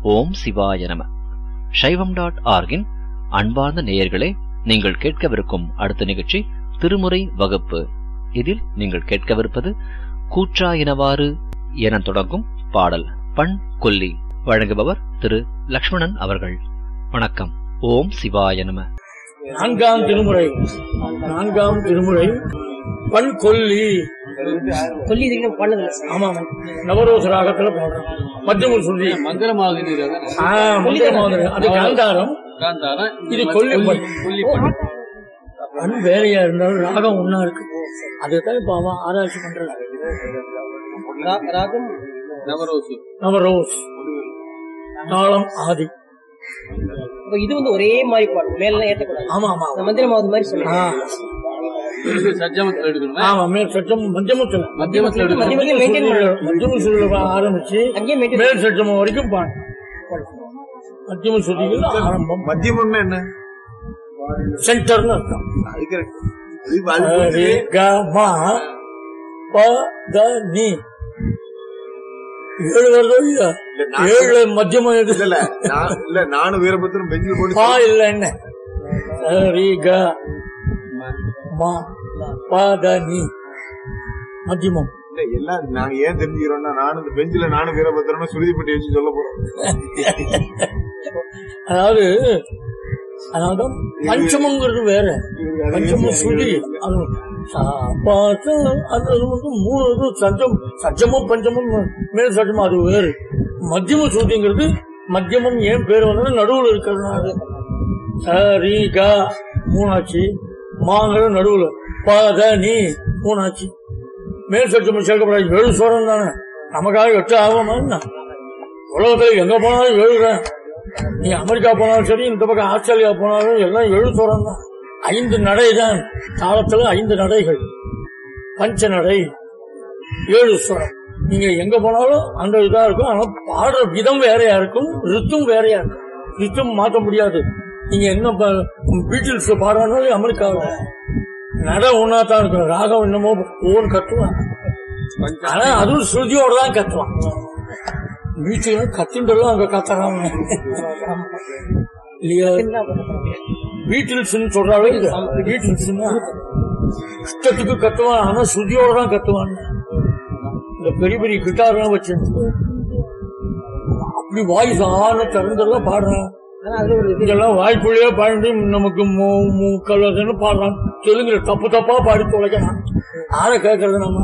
ஓம் சிவாய நம. சைவம்.org-இன் அன்பார்ந்த நேயர்களே, நீங்கள் கேட்கவிருக்கும் அடுத்த நிகழ்ச்சி திருமுறை வகுப்பு. இதில் நீங்கள் கேட்கவிருப்பது கூற்றாயினவாறு என தொடங்கும் பாடல் பண் கொல்லி. வழங்குபவர் திரு லக்ஷ்மணன் அவர்கள். வணக்கம். ஓம் சிவாய நம. நான்காம் திருமுறை பண் கொல்லி. ஆமா, நவரோச ராகத்துல பாடுறோம். மத்தியமூர் சொல்லி மந்திரமாக அது காந்தாரம், இது கொல்லி பண் வேலையா இருந்தாலும் ராகம் ஒன்னா இருக்கு. அதுதான் இப்ப அவன் ஆராய்ச்சி பண்றான். ராகம் நவரோஸ், தாளம் ஆதி. இது வந்து ஒரே மாதிரி பாடும், மேல ஏற்றக்கூடாது. ஆமா ஆமா, மந்திரமாவது மாதிரி சொல்லி ஆரம்பிச்சு மேல் சட்சமம் வரைக்கும் பாடு. மத்தியம சுருதிகள் ஆரம்பம். மத்தியமம் என்ன? சென்டர்னு அர்த்தம். ஏழு வருதோ இல்ல, ஏழு மத்தியமம் இல்ல. நானும் வீரபத்திரம் பெஞ்சில் போட்டு பா இல்ல என்ன மத்தியமம் எல்லாம் நாங்க ஏன் தெரிஞ்சுக்கிறோம்னா, நானும் இந்த பெஞ்சில நானும் வீரபத்திரம் சுருதிப்பட்டி வச்சு சொல்ல போறோம். அதாவது பஞ்சமங்கிறது வேற, பஞ்சமம் சுருதி. அது வந்து மூணு சஜ்ஜமும் பஞ்சமும் மேல் சட்டமும் அது வேறு. மத்தியம சுருதிங்கிறது மத்தியமம் ஏன் பேர் வந்தது, நடுவுல இருக்கிறதுனால. ரி க மூணாச்சு, மாங்கிற நடுவுல, பத நீ மூணாச்சு. மேல் சட்டமும் சேர்க்கப்படாது. 7 ஸ்வரம் தானே, நமக்காக 8 ஆகுமா? உலகத்துல எங்க போனாலும் 7. நீ அமெரிக்கா போனாலும் சரி, இந்த பக்கம் ஆஸ்திரேலியா போனாலும் எல்லாம் 7 ஸ்வரம் தான். 5 நடை தான் தாளத்துல, 5 நடைகள். பஞ்ச நடை, 7 ஸ்வரம். நீங்க எங்க போனாலும் அந்த இதா இருக்கும். ஆனா பாடுற விதம் வேறையா இருக்கும், ரித்தும் வேறையா இருக்கும். ரித்தும் மாற்ற முடியாது. நீங்க என்ன பீட்டில்ஸ் பாடுறாலும் அமெரிக்காவில் நடை ஒன்னாதான் இருக்கும். ராகம் என்னமோ ஓன் கத்துவான், ஆனா அதுவும் ஸ்ருதியோட தான் கத்துவான். பீச்சில் கத்தின்றதும் அங்க கத்துறாங்க இல்லையா? பீட்டில்ஸ் சொல்றாலும் பீட்டில்ஸ் இஷ்டத்துக்கு கத்துவான், ஆனா ஸ்ருதியோட தான் கத்துவான். இந்த பெரிய பெரிய கிட்டார் வச்சு அப்படி வாய்ஸ் ஆன திறந்தெல்லாம் பாடுறான். இதெல்லாம் வாய்ப்புள்ளையே பாடி நமக்கு மூக்கல்னு பாடுறான். தெலுங்குல தப்பா பாடி தொலைக்கிறான். ஆற கேட்கறது நம்ம.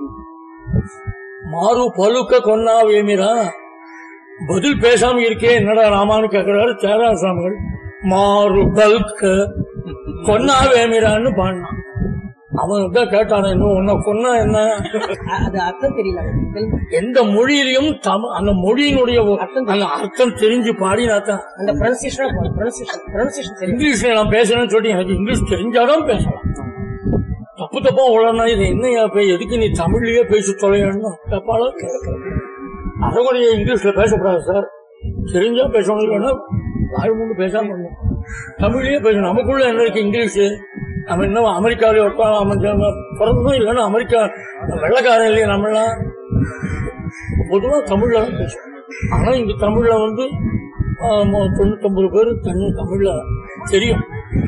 மாறு பழுக்க கொன்னா வேமிரா, பதில் பேசாம இருக்கே என்னடா ராமான்னு கேட்கிறாரு சேராசாமிகள். மாறு பல்க கொன்னா வேமிரான்னு பாடினான். அவன் தான் கேட்டான, இன்னும் உன்ன கொன்னா என்ன, அது அர்த்தம் தெரியல. எந்த மொழியிலையும் அந்த மொழியினுடைய அந்த அர்த்தம் தெரிஞ்சு பாடினாத்தான். அந்த இங்கிலீஷ்ல நான் பேசணும்னு சொல்லி எனக்கு இங்கிலீஷ் தெரிஞ்சாதான் பேசலாம். தப்பா உடனே இது என்னையா எதுக்கு நீ தமிழ்லயே பேசி தொலையணும் தப்பாலும் அதோடைய இங்கிலீஷ்ல பேசக்கூடாது சார். தெரிஞ்சா பேசணும், இல்லைன்னா வாய் மூணு பேசாம தமிழ்லயே பேசணும். நமக்குள்ள என்ன இருக்கு இங்கிலீஷ்? நம்ம இன்னும் அமெரிக்காவிலே பிறந்தோம், இல்லைன்னா அமெரிக்கா வெள்ளக்காரன் இல்லையா? நம்மளாம் பொதுவா தமிழ்ல தான் பேசுவோம். ஆனா இங்க தமிழ்ல வந்து 99 பேரு தமிழ்ல தெரியும்.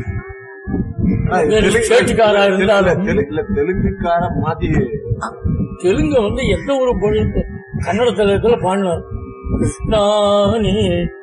சேட்டுக்காரா இருந்தாலும் தெலுங்குக்கார மாத்தி தெலுங்கு வந்து எந்த ஒரு மொழி கன்னட தலைவத்துல பாடினார். கிருஷ்ணானி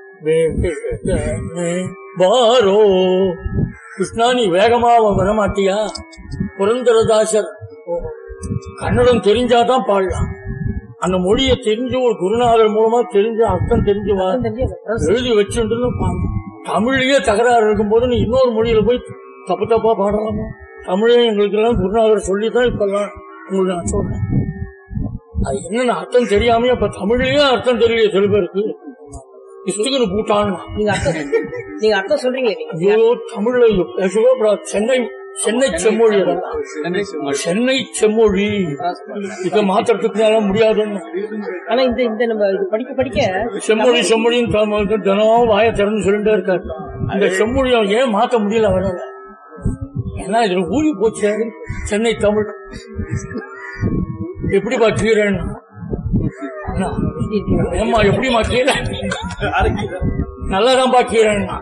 பாரோ, கிருஷ்ணா நீ வேகமா வரமாட்டியா? புரந்தரதாசர் கன்னடம் தெரிஞ்சாதான் பாடலாம். அந்த மொழியை தெரிஞ்சு ஒரு குருநாதர் மூலமா தெரிஞ்சு அர்த்தம் தெரிஞ்சு எழுதி வச்சுட்டு தமிழ்லயே தகராறு இருக்கும் போது நீ இன்னொரு மொழியில போய் தப்பா பாடலாமா? தமிழே எங்களுக்கு எல்லாம் குருநாதர் சொல்லித்தான் இப்பெல்லாம் உங்களுக்கு நான் சொல்றேன். அது என்னென்ன அர்த்தம் தெரியாம இப்ப தமிழ்லயே அர்த்தம் தெரியல சில பேருக்கு. இஷ்டக்குன்னு பூட்டான். நீங்க அர்த்தம் சொல்றீங்க. ஐயோ தமிழ்ல பேசவே சென்னை செம்மொழி, சென்னை செம்மொழி இதை மாத்திரத்துக்குனால முடியாதுன்னு. ஆனா இந்த நம்ம படிக்க படிக்க செம்மொழின்னு தினம் வாயை திறந்து சொல்லிட்டே இருக்காரு. அந்த செம்மொழியை ஏன் மாத்த முடியல அவரால்? ஏன்னா இதுல ஊறி போச்சு சென்னை தமிழ். எப்படி பாத்தீங்கன்னா ஏம்மா எப்படிமா கீரை நல்லாதான்பா கீரைன்னா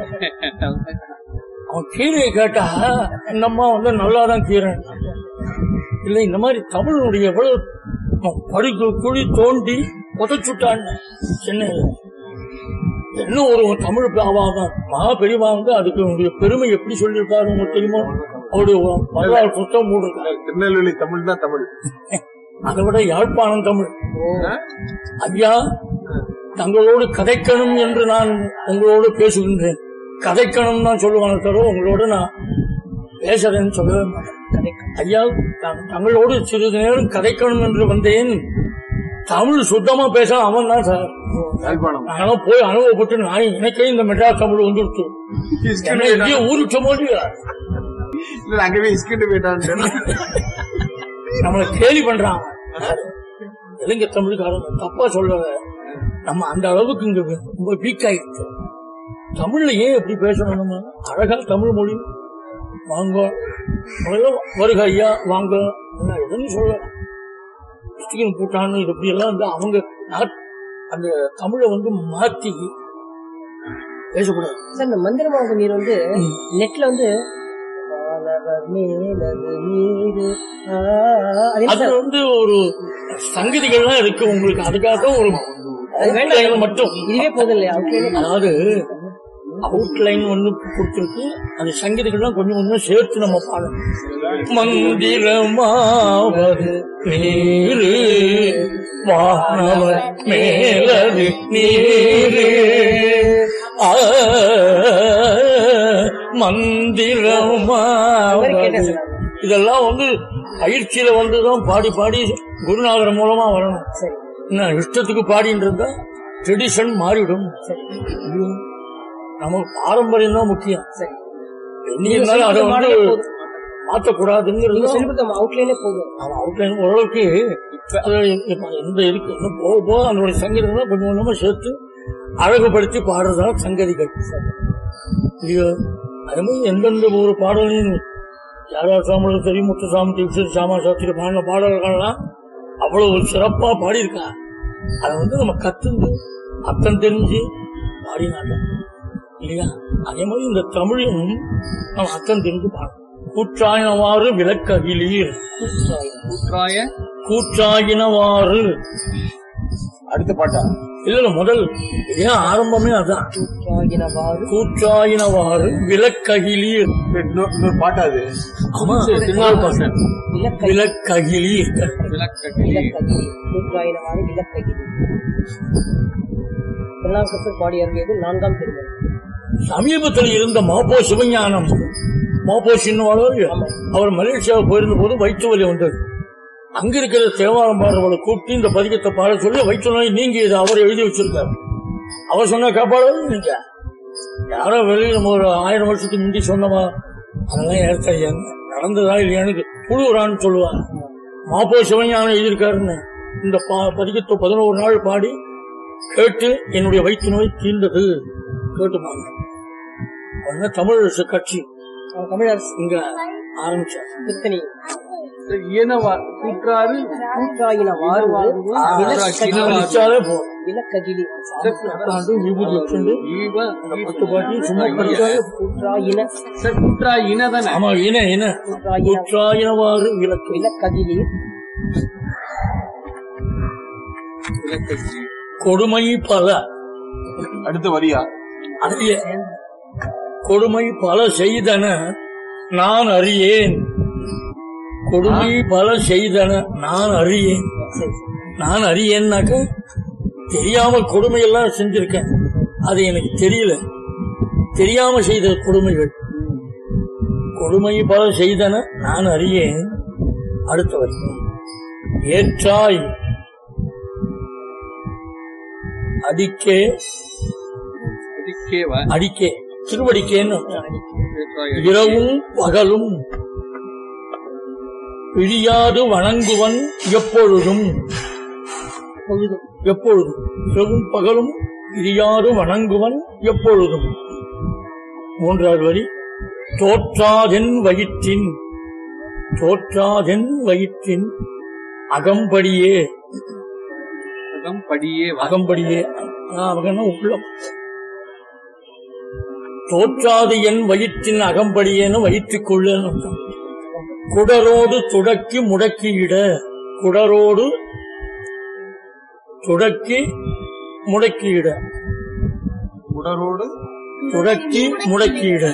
அவன் கீரையை கேட்டா இந்த அம்மா நல்லாதான் கீரை இல்ல. இந்த மாதிரி தமிழுடைய எவ்வளவு படுக்கு குழி தோண்டி புதைச்சுட்டான் சென்னையில. இன்னும் ஒரு தமிழ் அவாதான் மகா பெரியவா அதுக்கு பெருமை எப்படி சொல்லியிருக்காரு உங்களுக்கு தெரியுமா? அவருடைய வரலாறு புத்தகம் மூடுறாரு. திருநெல்வேலி தமிழ் தான் தமிழ், அதை விட யாழ்ப்பாணம் தமிழ். ஐயா, தங்களோடு கதைக்கணும் என்று நான் உங்களோடு பேசுகின்றேன். கதைக்கணும் தான் சொல்லுவாங்க தவிர உங்களோட நான் பேசுறேன்னு சொல்லவே மாட்டேன். ஐயா, தங்களோடு சிறிது நேரம் கதைக்கணும் என்று வந்தேன். தமிழ் சுத்தமா பேச அவன் தான் சார். நானும் போய் அனுபவப்பட்டு நான் எனக்கே இந்த மெட்ராஸ் தமிழ் வந்துடுச்சு. ஊருக்கு போது அங்கவே இஸ்கிட்டு போயிட்டான். நம்மளை கேலி பண்றான். தெலுங்கு தமிழுக்காரங்க தப்பா சொல்ல, நம்ம அந்த அளவுக்கு இங்க ரொம்ப வீக் ஆயிடுச்சு. தமிழ்ல ஏன் எப்படி பேசணும்? நம்ம அழகா தமிழ் மொழி வாங்க வருக ஐயா வாங்க எதுன்னு சொல்ல பூட்டான்னு இது இப்படி எல்லாம் அவங்க அந்த தமிழை மாத்தி பேசக்கூடாது. சார், இந்த மந்திரமாக நீர் நெட்ல அது ஒரு சங்கதிகள்லாம் இருக்கு உங்களுக்கு. அதுக்காக ஒரு மட்டும் இதுவே போதும் இல்லையா? அதாவது அவுட்லைன் கொடுத்துருக்கு. அந்த சங்கீதங்கள்லாம் கொஞ்சம் கொஞ்சம் சேர்த்து நம்ம பாடணும். மந்திரமாவது நீரு வானவர் மேலது நீரு மந்திரமாவது இதெல்லாம் பயிற்சியில வந்துதான் பாடி பாடி குருநாதர் மூலமா வரணும். என்ன இஷ்டத்துக்கு பாடின்னு இருந்தா ட்ரெடிஷன் மாறிவிடும். நமக்கு பாரம்பரியம் தான் முக்கியம். இருந்தாலும் அதை மாற்றக்கூடாதுங்கிறது அவுட்லைன் ஓரளவுக்கு எந்த இருக்கு. போக போக அதனுடைய சங்கீதங்களை கொஞ்சம் கொஞ்சமா சேர்த்து அழகுபடுத்தி பாடுறதால சங்கதிகள். அதே மாதிரி எந்தெந்த ஒரு பாடலையும் யாராவது சாமலும் சரி, முத்துசாமி தீட்சிதர், சாமா சாஸ்திரி பாடின பாடல்கள்லாம் அவ்வளவு சிறப்பா பாடியிருக்கா. அதை நம்ம கத்துந்து அர்த்தம் தெரிஞ்சு பாடினாங்க இல்லையா? அதே மாதிரி இந்த தமிழையும் நம்ம அர்த்தம் தெரிஞ்சு பாடணும். கூற்றாயினவாறு விளக்ககிலீர். கூற்றாயினவாறு அடுத்த பாட்டா இல்ல முதல் ஏன் ஆரம்பமே அதான். கூற்றாயினவாறு விளக்ககிலீர். இன்னொரு பாட்டா அது? ஆமா, இன்னொரு பாட்டு விளக்ககிலீர். பாடியது 4ஆம் திருமுறை. சமீபத்தில் இருந்த மாப்போ சிவஞானம், மாப்போ சின்னவாளர், அவர் மலேசியாவுக்கு போயிருந்த போது வயிற்று வலி வந்தது. அங்க இருக்கிற தேவாரம் பாடுறவளை கூப்பிட்டு இந்த பதிகத்தை பாட சொல்லி வயிற்று நோய் நீங்க இதை அவர் எழுதி வச்சிருக்காரு. அவர் சொன்ன காப்பாடு நீங்க யாரோ வெளியே நம்ம ஒரு 1000 வருஷத்துக்கு முந்தி சொன்னவா அதெல்லாம் ஏற்றையா நடந்ததா இல்லையானு புழுறான்னு சொல்லுவாங்க. மாப்போ சிவஞானம் எழுதியிருக்காருன்னு இந்த பதிகத்தை 11 நாள் பாடி கேட்டு என்னுடைய வயிற்று நோய் தீர்ந்தது கேட்டுப்பாங்க. தமிழ் கட்சி தமிழரசு இங்க ஆரம்பிச்சார். திருத்தணி கூற்றாறு கூற்றாயினவாறு விளக்ககிலி விபூதி வச்சுண்டு 10 பாட்டி சும்மா படிச்சாலே கூற்றாயினவாறு விளக்ககிலி கொடுமை பல. அடுத்த வரியா? அறிய கொடுமை பல செய்தன நான் அறியேன். கொடுமை பல செய்தன நான் அறியேன். நான் அறியேன்னாக்க தெரியாமல் கொடுமை எல்லாம் செஞ்சிருக்கேன். அது எனக்கு தெரியல. தெரியாம செய்த கொடுமைகள். கொடுமை பல செய்தன நான் அறியேன். அடுத்த வரைக்கும் ஏற்றாய் அடிக்கே அடிக்கே திருவடிக்கேன்னு இரவும் பகலும் பிழியாது வணங்குவன் எப்பொழுதும். எப்பொழுதும் இரவும் பகலும் பிழியாது வணங்குவன் எப்பொழுதும். 3வது வரி தோற்றாதென் வயிற்றின் தோற்றாதென் வயிற்றின் அகம்படியே. அகம்படியே அகம்படியே அவங்க உள்ளம். தோற்றாது என் வயிற்றின் அகம்படியேன்னு வயிற்றுக்குள்ளன்னு அர்த்தம். குடரோடு துடக்கி முடக்கியிட, குடரோடு துடக்கி முடக்கியிட, உடரோடு துடக்கி முடக்கியிட.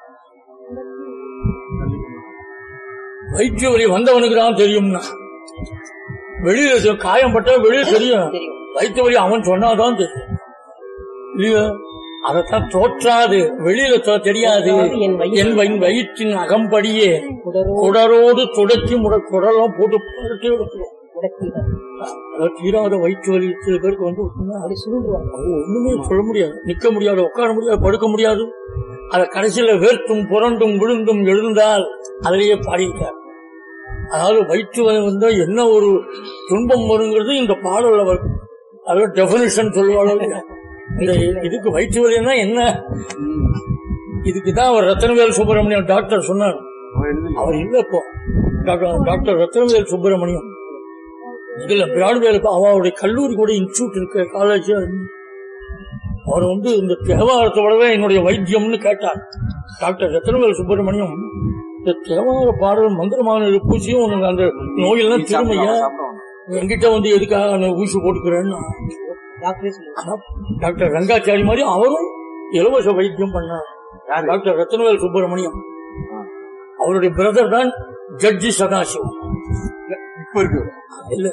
வயிற்று வலி வந்தவனுக்கு தான் தெரியும்னா, வெளியில காயம்பட்ட வெளியே தெரியும். வயிற்று வலி அவன் சொன்னாதான் தெரியும் இல்லையா? அதத்தான் தோற்றாது வெளியில தெரியாது. என் வயிற்றின் அகம்படியே குடரோடு துடக்கி குடலாம் போட்டு படுத்தி எடுத்துரும். தீராத வயிற்று வலி சில பேருக்கு வந்து ஒண்ணுமே சொல்ல முடியாது, நிக்க முடியாது, உட்கார முடியாது, படுக்க முடியாது. அத கடைசியில வேர்த்தும் புரண்டும் விழுந்தும் எழுந்தால் அதிலேயே பாடியிருக்கார். அதாவது வயிற்று வலி வந்தா என்ன ஒரு துன்பம் வருங்கிறது இந்த பாடல்ல வரும். அதாவது டெபினிஷன் சொல்லுவாங்க. இந்த இதுக்கு வயிற்று வலின்னா என்ன, இதுக்குதான் அவர் ரத்னவேல் சுப்பிரமணியம் டாக்டர் சொன்னார். அவர் இல்ல இப்போ டாக்டர் ரத்னவேல் சுப்பிரமணியம் இதுல பிராட்வேலுக்கு அவருடைய கல்லூரி கூட இன்ஸ்டியூட் இருக்கு, காலேஜ். அவர் வந்து இந்த தேவாரத்தோடவே என்னுடைய வைத்தியம்னு கேட்டார். டாக்டர் ரத்னவேல் சுப்பிரமணியம் இந்த தேவார பாடல் மந்திரமான பூசியும் உனக்கு அந்த நோயெல்லாம் திரும்பியா என்கிட்ட வந்து எதுக்காக ஊசி போட்டுக்கிறேன்னு டாக்டர் ரங்காச்சாரி மாதிரி அவரும் இலவச வைத்தியம் பண்ணார். டாக்டர் ரத்னவேல் சுப்பிரமணியம் அவருடைய பிரதர் தான் ஜட்ஜி சதாசிவம். இப்ப இருக்கு இல்ல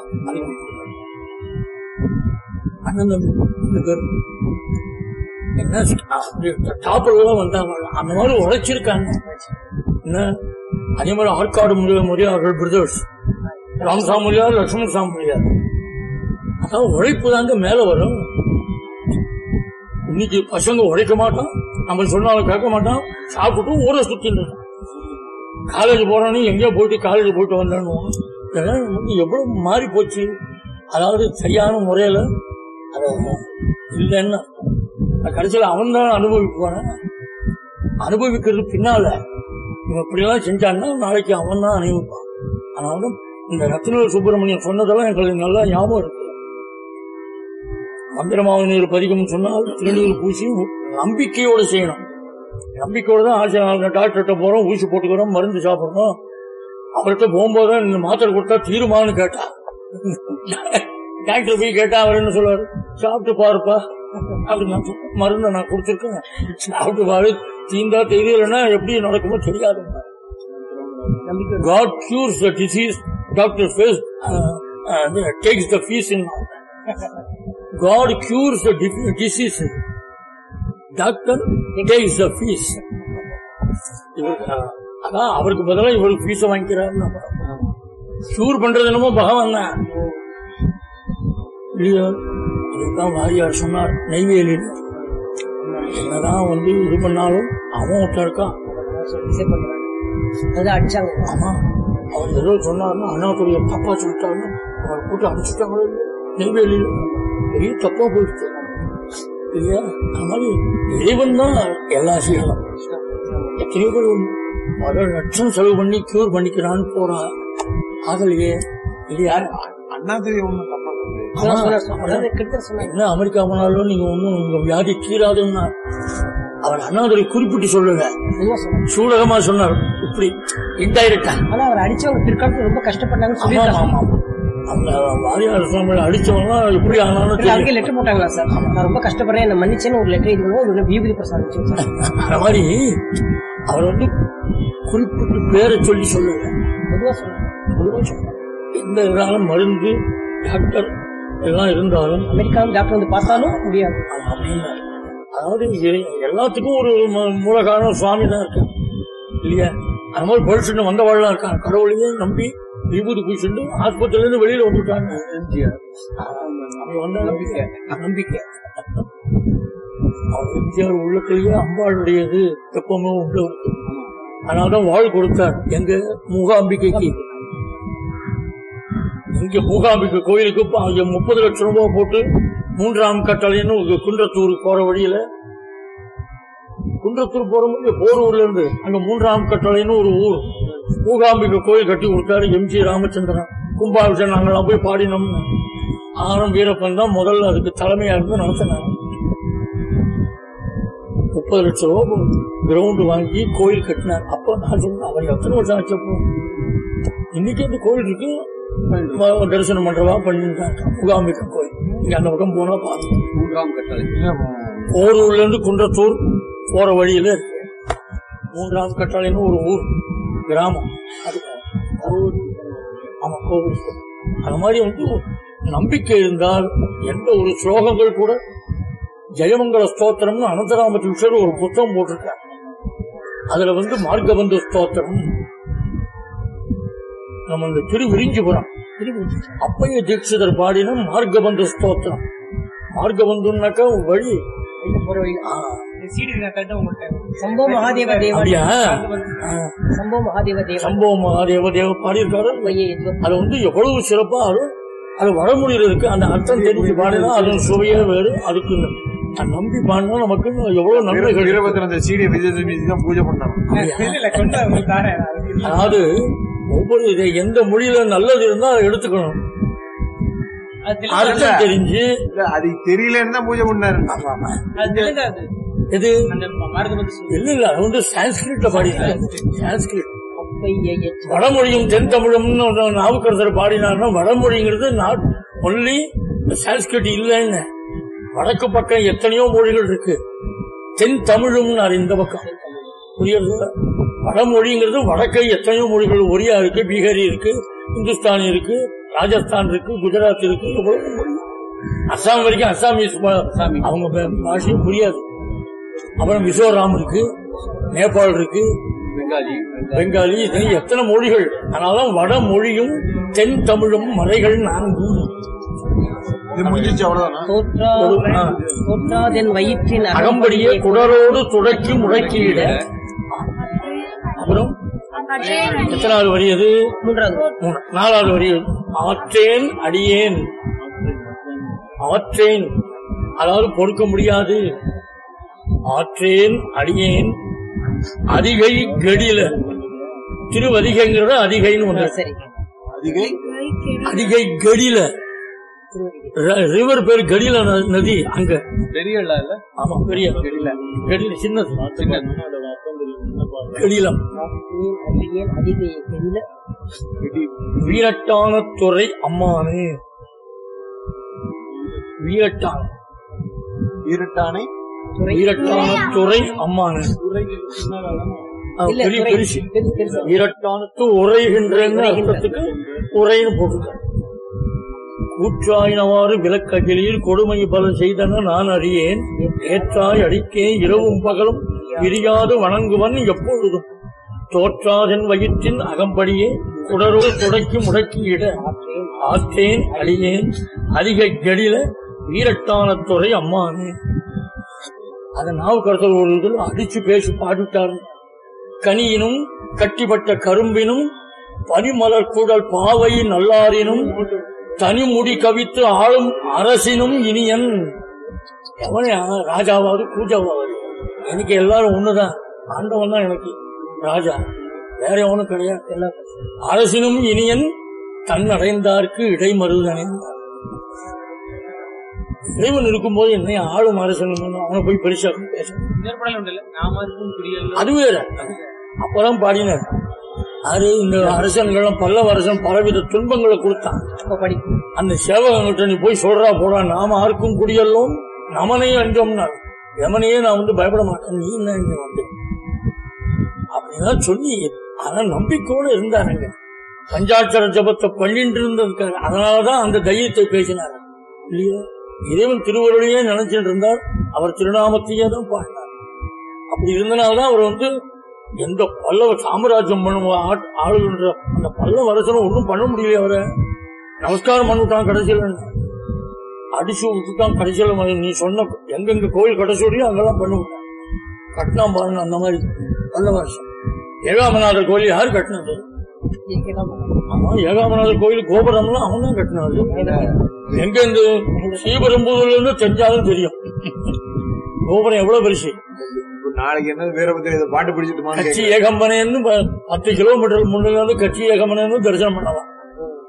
என்ன டாப்பெல்லாம் வந்தாங்க, அந்த மாதிரி உழைச்சிருக்காங்க. என்ன அதே மாதிரி ஆற்காடு முறையா அவர்கள் பிரதர்ஸ் ராமசாமியார் லட்சுமண சாமியார். அதான் உழைப்பு தாங்க மேல வரும். இன்னைக்கு பசங்க உழைக்க மாட்டான், நம்ம சொன்னாலும் கேட்க மாட்டான், சாப்பிட்டு ஊரை சுத்தின்னு காலேஜ் போறானு எங்கேயோ போயிட்டு காலேஜ் போயிட்டு வந்தானு இதெல்லாம் வந்து எவ்வளவு மாறி போச்சு. அதாவது சரியான முறையில அது இல்லைன்னு கடைசியில் அவன் தான் அனுபவிப்பான. அனுபவிக்கிறது பின்னால இவன் இப்படியெல்லாம் செஞ்சான்னா நாளைக்கு அவன் தான் அனுபவிப்பான். ஆனாலும் இந்த ரத்னவேல் சுப்பிரமணியம் சொன்னதெல்லாம் எங்களுக்கு நல்லா ஞாபகம் இருக்கு. மந்திரமாவனீர் பதிகம் சொன்னால் திருநீர் பூசி நம்பிக்கையோடு செய்யணும். நம்பிக்கையோடு தான் ஆசை. டாக்டர்கிட்ட போறோம், ஊசி போட்டுக்கிறோம், மருந்து சாப்பிடுறோம். அவர்கிட்ட போகும்போது இந்த மாத்திரை கொடுத்தா தீருமானு கேட்டா, டாக்டர் போய் கேட்டா அவர் என்ன சொல்லுவாரு, சாப்பிட்டு பாருப்பா அப்படின்னு மருந்தை நான் கொடுத்துருக்கேன், சாப்பிட்டு பாரு, தீந்தா தெரியலன்னா எப்படி நடக்குமோ தெரியாது. God cures the disease, doctor takes the fees in. God cures the disease, doctor takes the fees. அதான் அவருக்கு பதிலாக இவருக்கு ஃபீஸை வாங்கிக்கிறாரு. க்யூர் பண்றது என்னமோ பகவான் தான் இல்லையோ. அதுதான் வாரியார் சொன்னார் நெய்வேலியில், என்னதான் வந்து இது பண்ணாலும் அவன் ஒருத்தன் இருக்கான். ஆமா, அவன் ஏதோ சொன்னாருன்னா அண்ணாத்துடைய தப்பா சொல்லிட்டாருன்னு அவரை போட்டு அடிச்சுட்டாங்களோ நெய்வேலியில். பெரிய தப்பா போயிடுச்சு இல்லையா? அது மாதிரி இறைவன் தான் எல்லா செய்யலாம். எத்தனையோ பேர் பல லட்சம் செலவு பண்ணி கியூர் பண்ணிக்கிறான்னு போறா ஆகலையே இல்லையா? அண்ணாதுரை ஒண்ணு என்ன அமெரிக்கா போனாலும் நீங்க ஒன்னும் உங்க வியாதி தீராதுன்னா அவர் அண்ணாதுரை குறிப்பிட்டு சொல்லுங்க, சூடகமா சொன்னார். இப்படி இன்டைரக்டா அவர் அடிச்சவங்க பிற்காலத்துல ரொம்ப கஷ்டப்பட்டாங்க. அந்த வாரியார் சுவாமியை அடிச்சவங்க எப்படி ஆனாலும் லெட்டர் போட்டாங்களா சார், நான் ரொம்ப கஷ்டப்படுறேன் என்ன மன்னிச்சேன்னு ஒரு லெட்டர் இது விபூதி பிரசாதம். அந்த மாதிரி அவர் வந்து குறிப்பிட்டு பேரை சொல்லி சொல்லுங்க, எந்த இருந்தாலும் மருந்து டாக்டர் எல்லாம் இருந்தாலும் அமெரிக்காவும் டாக்டர் வந்து பார்த்தாலும் முடியாது அப்படின்னு. அதாவது எல்லாத்துக்கும் ஒரு மூல காரணம் சுவாமி தான் இருக்கு இல்லையா? அது மாதிரி படிச்சுட்டு வந்தவாழ்லாம் இருக்காங்க, கடவுளையே நம்பி விபூதி பூசிட்டு ஆஸ்பத்திரில இருந்து வெளியில வந்துட்டாங்க. நம்பிக்கை எம்ஜிஆர் உள்ளத்திலேயே அம்பாளுடையது எப்பவுமே உள்ள இருக்கு. அதனால்தான் வாழ் கொடுத்தார் எங்க மூகாம்பிகைக்கு. இங்க மூகாம்பிகை கோயிலுக்கு 30 லட்சம் ரூபாய் போட்டு 3ஆம் கட்டளைன்னு குன்றத்தூர் போற வழியில, குன்றத்தூர் போற முடிய போரூர்ல இருந்து அங்க 3ஆம் கட்டளைன்னு ஒரு ஊர், மூகாம்பிகை கோயில் கட்டி கொடுத்தாரு எம்ஜி ராமச்சந்திரன். கும்பாபிஷேகம் நாங்கெல்லாம் போய் பாடினோம்னு ஆரம் வீரப்பன் தான் முதல்ல அதுக்கு தலைமையா இருந்து நடத்தினாங்க. 30 லட்சம் ரூபாய் கிரவுண்ட் வாங்கி கோயில் கட்டினார். அப்போ நான் சொன்னேன், அவர் எத்தனை வருஷம் ஆச்சப்போ இன்னைக்கு அந்த கோயில் இருக்கு, தரிசனம் பண்றவா பண்ணிருக்காங்க. முகாம்பிகா கோயில் இங்க அந்த பக்கம் போனா பார்க்கணும். 3ஆம் கட்டளை ஓரூர்ல இருந்து குன்றத்தூர் போற வழியில இருக்கு 3ஆம் கட்டளைன்னு ஒரு ஊர் கிராமம். அது ஆமா கோவில். அது மாதிரி வந்து நம்பிக்கை இருந்தால் எந்த ஒரு ஸ்லோகங்கள் கூட ஜெயமங்கல ஸ்தோத்திரம்னு அனந்தராம தீட்சர் ஒரு புத்தகம் போட்டிருக்கார். அதுல வந்து மார்கபந்து ஸ்தோத்திரம், நம்ம இந்த திருவிரிஞ்சிபுரம் அப்பைய தீட்சிதர் பாடின மார்கபந்து ஸ்தோத்திரம். மார்கபந்துனாக்கா வழி சம்போ மகாதேவ தேவ அப்படியா? சம்போ மகாதேவ தேவ சம்போ மகாதேவ தேவ பாடியிருக்காரு. அது வந்து எவ்வளவு சிறப்பா அது வடமொழியில இருக்கு. அந்த அர்த்தம் தெரிஞ்சு பாடினா அது சுவையே வேறு. அதுக்கு நம்பி பாடினா நமக்கு எவ்வளவு நன்மைகள். வீரபத்திரம் சீடிய விஜயதசமி தான் பூஜை பண்ணாங்க. அதாவது ஒவ்வொரு எந்த மொழியில நல்லது இருந்தா அதை எடுத்துக்கணும். அர்த்தம் தெரிஞ்சு அது தெரியலன்னு தான் பூஜை பண்ணாரு. இது இல்ல இல்ல, அது வந்து சான்ஸ்கிரிட்ல பாடினார். சான்ஸ்கிரிட் வடமொழியும் தென் தமிழும் நாவுக்கரசர் பாடினார்னா வடமொழிங்கிறது நாட் ஒன்லி சான்ஸ்கிரிட் இல்லைன்னு. வடக்கு பக்கம் எத்தனையோ மொழிகள் இருக்கு. தென் தமிழும் இந்த பக்கம் புரியுது. வடமொழிங்கிறது வடக்கை எத்தனையோ மொழிகள், ஒரியா இருக்கு, பீகாரி இருக்கு, இந்துஸ்தானி இருக்கு, ராஜஸ்தான் இருக்கு, குஜராத் இருக்கு, எவ்வளவு மொழி. அசாம் வரைக்கும் அசாமீஸ் அவங்க பாஷையும் புரியாது. அப்புறம் மிசோராம் இருக்கு, நேபாள் இருக்கு, பெங்காலி, எத்தனை மொழிகள். அதனாலதான் வடமொழியும் தென் தமிழும் மறைகள் 4. வயிற்றின் அகம்படியே குடரோடு துடக்கி முடக்கியிட. அப்புறம் எத்தனாவது வரி அது? 4வது வரி. ஆற்றேன் அடியேன். ஆற்றேன் அதாவது பொறுக்க முடியாது. ஆற்றேன் அடியேன் அதிகை கடில. திருவதிகைங்கிறத அதிகைன்னு ஒன்று. அதிகை கடில ரிவர் பேரு கடில நதி. அங்க பெரிய ஆமா பெரிய கடில சின்னது கடிலம். வீரட்டான துறை அம்மானு. வீரட்டான துறை அம்மானு பெரிய பெருசு. வீரட்டானத்து உரைகின்ற அர்த்தத்துக்கு உரைன்னு போட்டுக்க. கூற்றாயினவாறு விளக்ககிலில் கொடுமை பல செய்தன நான் அறியேன். ஏற்றாய் அடிக்கேன் இரவும் பகலும் பிரியாது வணங்குவன் எப்பொழுதும். தோற்றாதன் வயிற்றின் அகம்படியே குடரோடு துடைக்கு முடக்கியிட. ஆற்றேன் அடியேன் அதிக கடில வீரட்டான துறை அம்மானே. அதை நாவுக்கரசர் ஒரு இதில் அடிச்சு பேசி பாடிட்டாரு. கனியினும் கட்டிப்பட்ட கரும்பினும் பனிமலர் கூடல் பாவை நல்லாரினும் தனிமுடி கவித்து ஆளும் அரசினும் இனியன். எவனே ராஜாவாவது பூஜாவாவது எனக்கு எல்லாரும் ஒண்ணுதான். ஆண்டவன் தான் எனக்கு ராஜா, வேற எவனும் கிடையாது. அரசினும் இனியன் தன் அடைந்தார்க்கு இடைமருதனே. இறைவன் இருக்கும்போது என்னை ஆளும் அரசன் அவனை போய் பெருசா பேச அது வேற. அப்பதான் பாடினார். அது இந்த அரசன்களும் பல்லவ அரசன் பலவித துன்பங்களை கொடுத்தான். அந்த சேவகங்கிட்ட நீ போய் சொல்றா போடா, நாம ஆர்க்கும் குடியல்லோம் நமனையே அஞ்சோம்னா எமனையே நான் வந்து பயப்பட மாட்டேன், நீ என்ன இங்க வந்து அப்படிதான் சொல்லி. ஆனா நம்பிக்கையோட இருந்தாருங்க. பஞ்சாட்சர ஜபத்தை பண்ணிட்டு இருந்திருக்காரு. அதனாலதான் அந்த தைரியத்தை பேசினார் இல்லையா. இறைவன் திருவருளையே நினைச்சிட்டு இருந்தார். அவர் திருநாமத்தையே தான் பாடினார். அப்படி இருந்தனால்தான் அவர் வந்து எந்த பல்லவ சாம்ராஜ்யம் ஆளுகின்ற அந்த பல்லவ அரசனும் ஒன்றும் பண்ண முடியல. அவரை நமஸ்காரம் பண்ணிவிட்டான். கடைசியில் அடிச்சு விட்டுட்டான். கடைசியில் நீ சொன்ன எங்கெங்க கோயில் கடைசியோடையும் அங்கெல்லாம் பண்ணுவிட்டான். கட்டினான் பாருங்க. அந்த மாதிரி பல்லவ அரசன். ஏகாமநாதர் கோயில் யாரு கட்டினது? ஆமா, ஏகாமநாதர் கோயில் கோபுரம்லாம் அவன் தான் கட்டினது. எங்க இந்த ஸ்ரீபெரும்புதூர்ல இருந்து தெரிஞ்சாலும் தெரியும் கோபுரம் எவ்வளவு பெருசு. நாளைக்கு என்ன வீரபத்திரம் இதை பாட்டு பிடிச்சிட்டு கட்சி ஏகம்பனேன்னு 10 கிலோமீட்டர் முன்னாடி கட்சி ஏகம்பனேன்னு தரிசனம் பண்ணலாம்.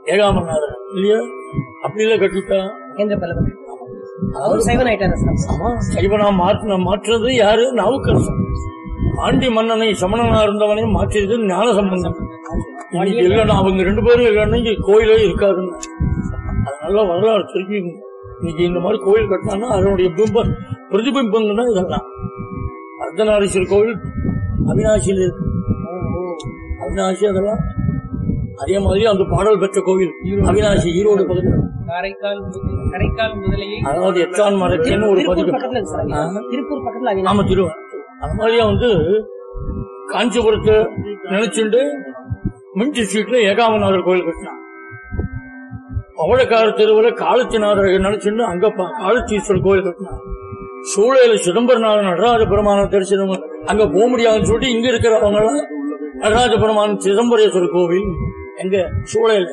ஏகாமநாதர் இல்லையா? அப்படி இல்ல கட்டிட்டா மகேந்திர பல்லவன் அவர் சைவன் ஆயிட்டாரு சார். ஆமா, சைவனா மாற்றுறது யாரு? நாவுக்கரசன். ஆண்டி மன்னனை சமணனா இருந்தவனையும் மாற்றியது ஞான சம்பந்தம். இன்னைக்கு இல்லைன்னா அவங்க 2 பேரும் இல்லைன்னா இங்க கோயிலே இருக்காதுன்னு. அதனால வரலாறு திருப்பி இன்னைக்கு இந்த மாதிரி கோயில் கட்டினாங்கன்னா அதனுடைய பிரதிபிம்பம் தான் இதெல்லாம். அர்த்தநாரீஸ்வரர் கோவில் அவினாசியில் இருக்கு. அவினாசி அதெல்லாம் அதே மாதிரி அந்த பாடல் பெற்ற கோவில் அவினாசி ஈரோடு பகுதியில். கரைக்கால் முதலையை அதாவது எட்டான் மரத்தின் ஒரு பதிவு. திருப்பூர் பக்கத்துல. ஆமா, திருவன். அது மாதிரியா காஞ்சிபுரத்தை நினைச்சுட்டு மின்டி ஸ்ட்ரீட்ல ஏகாமநாதர் கோயில் கட்டினான். பவழக்கார தெருவில் காலத்திநாதர் நினைச்சுட்டு அங்க காலத்தீஸ்வரர் கோயில் கட்டினான். சூளையில சிதம்பரநாதன் நடராஜ பெருமான தரிசனம் அங்க போக முடியாதுன்னு சொல்லிட்டு இங்க இருக்கிறவங்க எல்லாம் நடராஜ பெருமான சிதம்பரேஸ்வரர் கோவில் எங்க சூளையில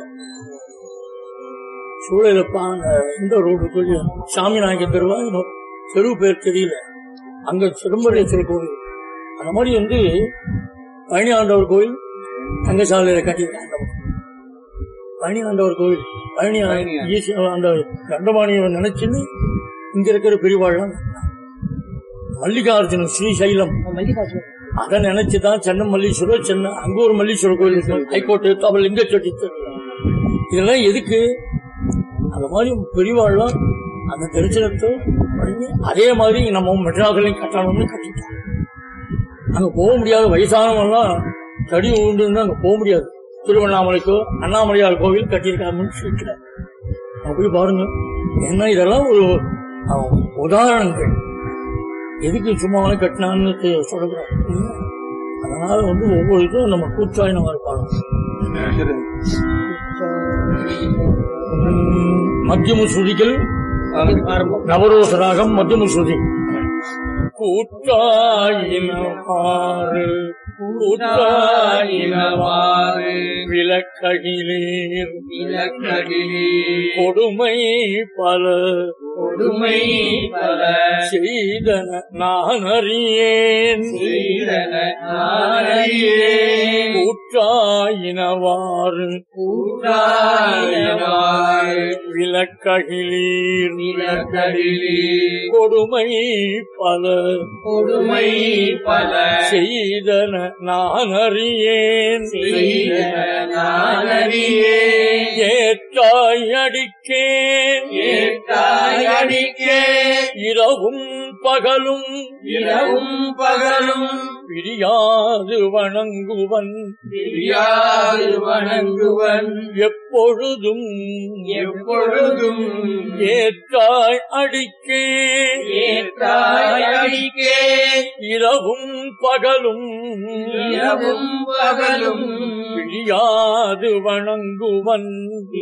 இந்த ரோடு சாமி நாயக்க தெருவா தெருவு பேர் தெரியல, அங்க சிதம்பரேஸ்வரர் கோவில். அந்த மாதிரி பழனி ஆண்டவர் கோவில் தங்கசாலையில கட்டியிருக்காங்க. பழனி ஆண்டவர் கோவில் பழனி அந்த கண்டமானியை நினைச்சுன்னு இங்க இருக்கிற பெரியவாழ்லாம். மல்லிகார்ஜுன ஸ்ரீசைலம் அதை நினைச்சுதான் சென்னை மல்லீஸ்வரர், சென்னை அங்க ஒரு மல்லீஸ்வரர் கோயில் இருக்கு, ஹைகோர்ட்டு தமிழ் லிங்க செட்டி. இதெல்லாம் எதுக்கு? அந்த மாதிரி பெரியவாழ்லாம் அந்த தரிசனத்தை அதே மாதிரி நம்ம மெட்ராஸ்லையும் கட்டணும்னு கட்டிட்டோம். அங்க போக முடியாது, வயசானவெல்லாம் தடி உண்டுன்னு அங்க போக முடியாது. திருவண்ணாமலைக்கோ அண்ணாமலையார் கோவில் கட்டியிருக்காங்க. போய் பாருங்க. என்ன இதெல்லாம் ஒரு உதாரணங்கள். எதுக்கு சும்மாவே கட்டினான்னு சொல்லக்கூடாது. அதனால ஒவ்வொரு இதுவும் நம்ம கூச்சாய் நம்ம இருப்பாங்க. மத்தியம ஸ்ருதிகள் நவரோசராகம் மத்தியம ஸ்ருதி. கூட்டாயினவாறு விளக்ககிலேர் கொடுமை பல செய்தன நான் அறியேன் கூட்டாயினவாறு விளக்ககிலேர் கொடுமை பல செய்தன நான் அறியேன் ஏற்றாய் அடிக்கேன் இரவும் பகலும் பிரியாது வணங்குவன் எப்பொழுதும் ஏற்றாய் அடிக்கே இரவும் பகலும் பிரியாது வணங்குவன்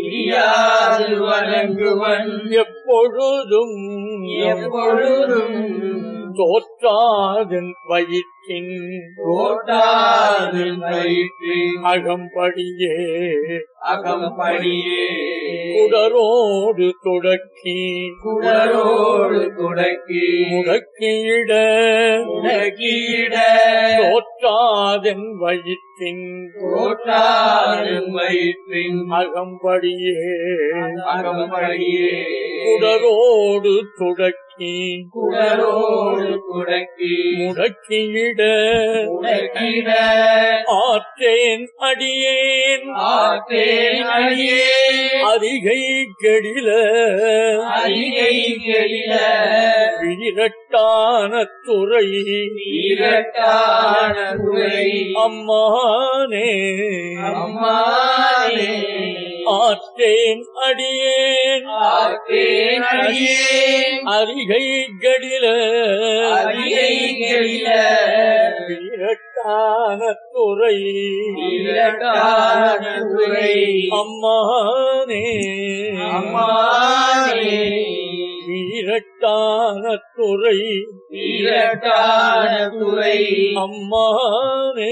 எப்பொழுதும் தோற்றாதன் வயிற்றின் அகம்படியே குடரோடு தொடக்கி முடக்கியிட தோற்றாதன் வயிற்றின் அகம்படியே குடரோடு தொடக்கி முடக்கியிட ஆற்றேன் அடியேன் அதிகை கெடில வீரட்டான துறை அம்மானே ஆற்றேன் அடியேன் அதிகை கடில வீரட்டான துறை அம்மானே வீரட்டான துறை அம்மானே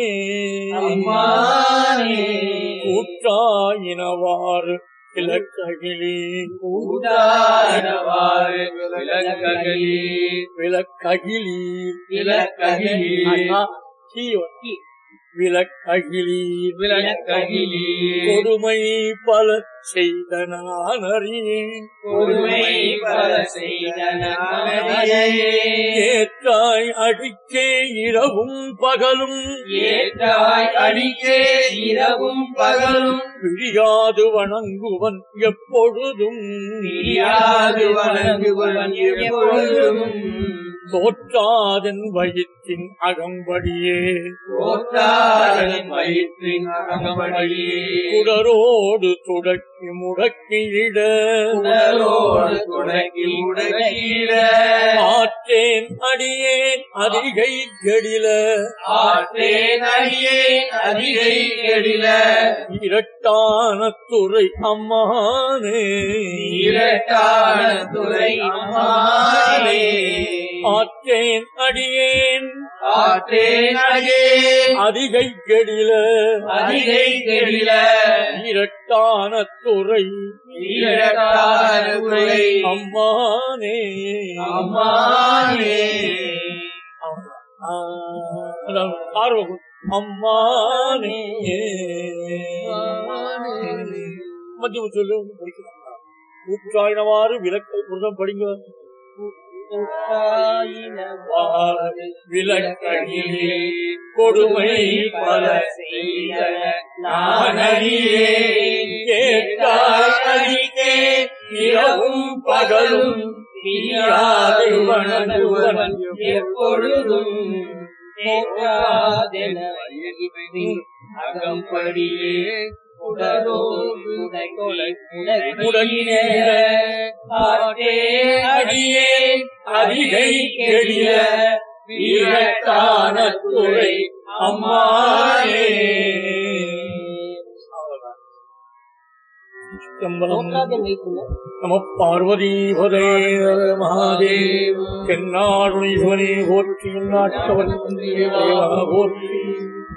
கூட்டாயினவாறு விளக்ககிலி விளக்ககிலீர் விளக்ககிலீர் கொடுமை பல செய்த நானறியேன் கொடுமை பல செய்த நானறியேன் ஏற்றாய் அடிக்கே இரவும் பகலும் ஏற்றாய் அடிக்கே இரவும் பகலும் விழியாது வணங்குவன் எப்பொழுதும் பிரியாது வணங்குவன் எப்பொழுதும் தோற்றாதன் வயிற்றின் அகம்படியே போற்றாதன் வயிற்றின் அகம்படியே குடரோடு துடக்கி முடக்கியிட உடலோடு துடக்கி முடக்கிட ஆற்றேன் அடியேன் அதிகை கெடில ஆற்றேன் அடியேன் அதிகை கெடில இரட்டான துறை அம்மானே இரட்டான துறை அம்மானே ஆற்றேன் அடியேன் ஆற்றேன் அடியேன் அதிகை கெடில அதிகை கெடில இரட்டான துறை இரட்டான துறை அம்மானே அம்மானே ஆர்வம் அம்மானே மத்திய சொல்லு ஊற்றாயினவாறு விளக்கை புருஷம் படிங்க விளக்ககிலே கொடுமை பல செய்த நானறியேன் ஏற்றாய் அடிக்கே இரவும் பகலும் பிரியாது வணங்குவன் எப்பொழுதும் போற்றாதென வயிற்றின் அகம்படியே உடலோடு முடங்கின ஆற்றே அடியே அதிகை கெடில வீரத்தான துறை அம்மானே நம பார்வதீபதே மகாதேவ் தென்னாடுணீஸ்வரே போற்றி நாட்டவன் போற்றி